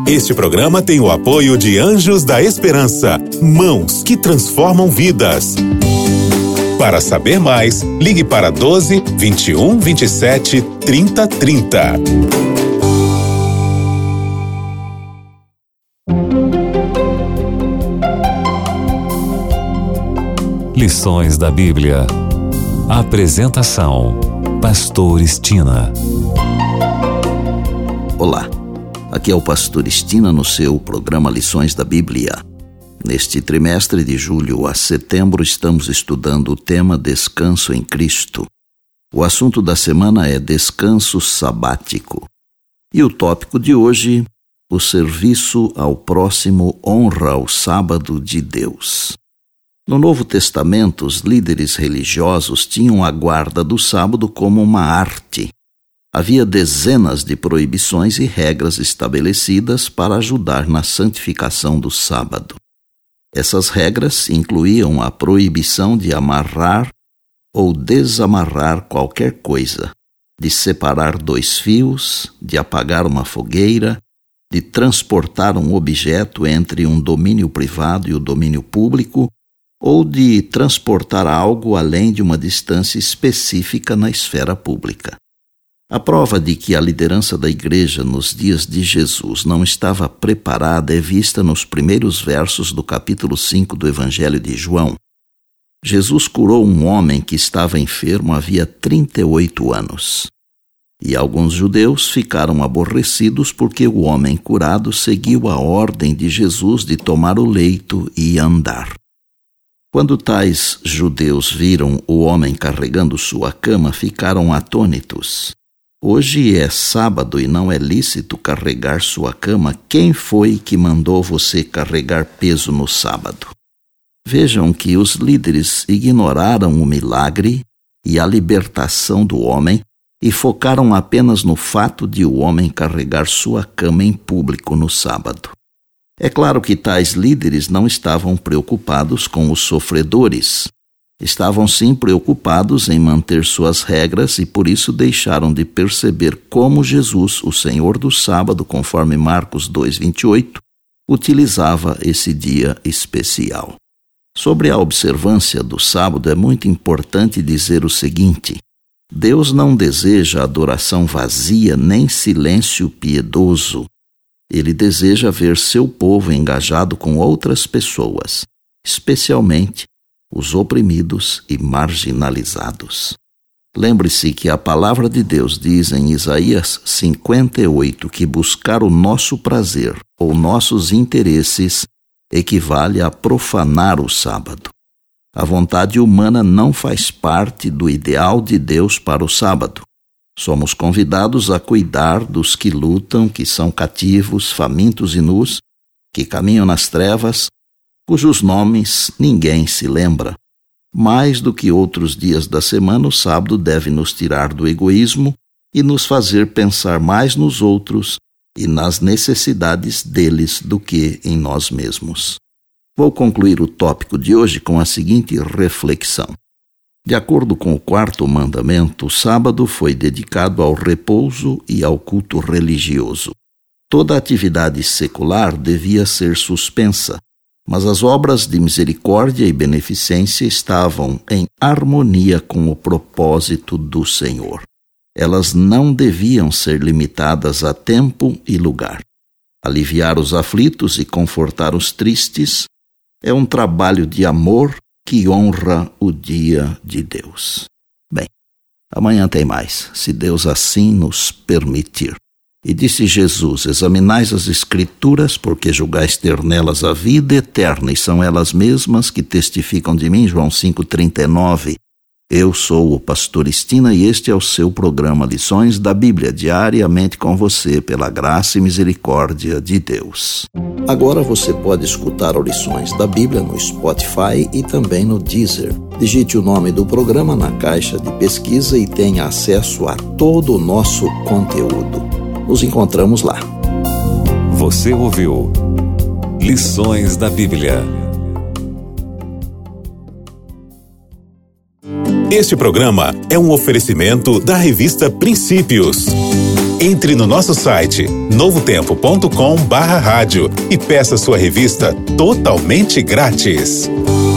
Este programa tem o apoio de Anjos da Esperança, mãos que transformam vidas. Para saber mais, ligue para 12 21 27 30 30. Lições da Bíblia. Apresentação: Pastor Estina. Olá, aqui é o Pastor Estina no seu programa Lições da Bíblia. Neste trimestre de julho a setembro estamos estudando o tema Descanso em Cristo. O assunto da semana é descanso sabático. E o tópico de hoje, o serviço ao próximo honra o sábado de Deus. No Novo Testamento, os líderes religiosos tinham a guarda do sábado como uma arte. Havia dezenas de proibições e regras estabelecidas para ajudar na santificação do sábado. Essas regras incluíam a proibição de amarrar ou desamarrar qualquer coisa, de separar dois fios, de apagar uma fogueira, de transportar um objeto entre um domínio privado e o domínio público, ou de transportar algo além de uma distância específica na esfera pública. A prova de que a liderança da igreja nos dias de Jesus não estava preparada é vista nos primeiros versos do capítulo 5 do Evangelho de João. Jesus curou um homem que estava enfermo havia 38 anos. E alguns judeus ficaram aborrecidos porque o homem curado seguiu a ordem de Jesus de tomar o leito e andar. Quando tais judeus viram o homem carregando sua cama, ficaram atônitos. Hoje é sábado e não é lícito carregar sua cama. Quem foi que mandou você carregar peso no sábado? Vejam que os líderes ignoraram o milagre e a libertação do homem e focaram apenas no fato de o homem carregar sua cama em público no sábado. É claro que tais líderes não estavam preocupados com os sofredores. Estavam sim preocupados em manter suas regras e por isso deixaram de perceber como Jesus, o Senhor do sábado, conforme Marcos 2:28, utilizava esse dia especial. Sobre a observância do sábado é muito importante dizer o seguinte: Deus não deseja adoração vazia nem silêncio piedoso. Ele deseja ver seu povo engajado com outras pessoas, especialmente os oprimidos e marginalizados. Lembre-se que a palavra de Deus diz em Isaías 58 que buscar o nosso prazer ou nossos interesses equivale a profanar o sábado. A vontade humana não faz parte do ideal de Deus para o sábado. Somos convidados a cuidar dos que lutam, que são cativos, famintos e nus, que caminham nas trevas, cujos nomes ninguém se lembra. Mais do que outros dias da semana, o sábado deve nos tirar do egoísmo e nos fazer pensar mais nos outros e nas necessidades deles do que em nós mesmos. Vou concluir o tópico de hoje com a seguinte reflexão. De acordo com o 4º mandamento, o sábado foi dedicado ao repouso e ao culto religioso. Toda atividade secular devia ser suspensa, mas as obras de misericórdia e beneficência estavam em harmonia com o propósito do Senhor. Elas não deviam ser limitadas a tempo e lugar. Aliviar os aflitos e confortar os tristes é um trabalho de amor que honra o dia de Deus. Bem, amanhã tem mais, se Deus assim nos permitir. E disse Jesus: examinais as Escrituras, porque julgais ter nelas a vida eterna, e são elas mesmas que testificam de mim. João 5:39. Eu sou o Pastor Estina e este é o seu programa Lições da Bíblia, diariamente com você, pela graça e misericórdia de Deus. Agora você pode escutar Lições da Bíblia no Spotify e também no Deezer. Digite o nome do programa na caixa de pesquisa e tenha acesso a todo o nosso conteúdo. Nos encontramos lá. Você ouviu Lições da Bíblia. Este programa é um oferecimento da revista Princípios. Entre no nosso site novotempo.com/rádio e peça sua revista totalmente grátis.